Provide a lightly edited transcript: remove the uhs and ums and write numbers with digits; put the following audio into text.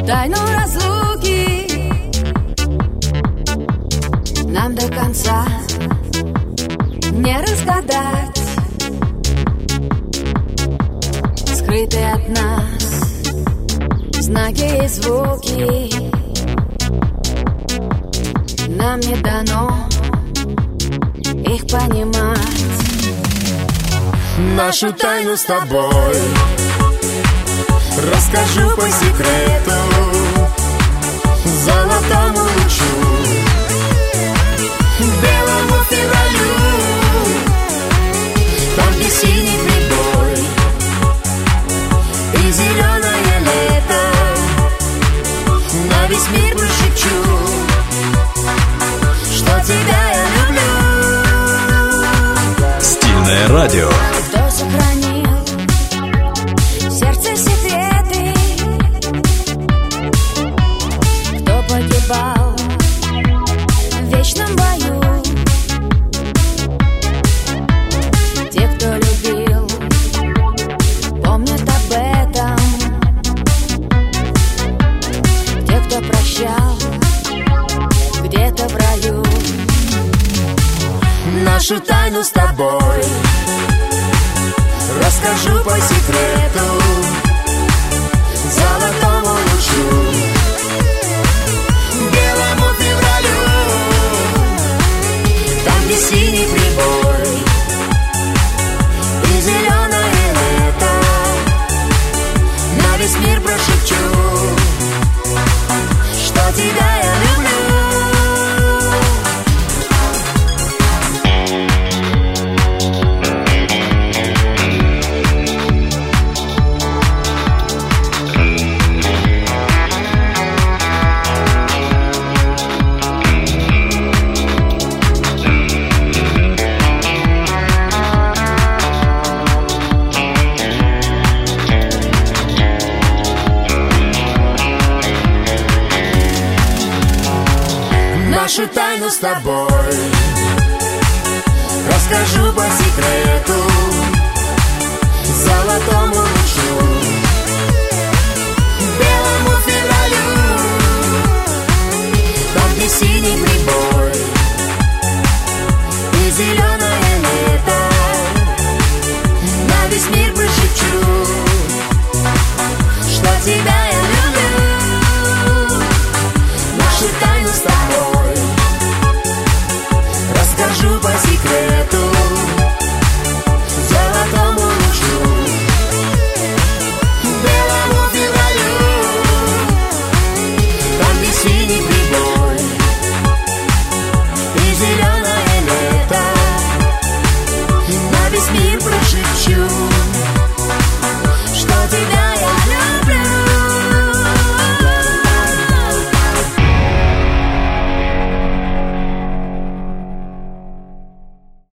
тайну разлуки нам до конца не разгадать. Скрытые от нас знаки и звуки нам не дано их понимать. Нашу тайну с тобой расскажу по секрету золотому лучу, белому февралю, там, где синий прибой и зеленое лето. На весь мир прошепчу, что тебя я люблю. Стильное радио. Кто сохранил в сердце секреты, кто погибал в вечном бою, те, кто любил, помнят об этом, те, кто прощал где-то в раю. Нашу тайну с тобой расскажу по секрету золотому лучу, белому февралю, там, где синий прибой и зеленое лето. На весь мир прошепчу, что тебя я люблю. Нашу тайну с тобой расскажу по секрету золотому лучу, белому февралю, там, где синий прибой и зеленое лето. На весь мир прошепчу, что тебя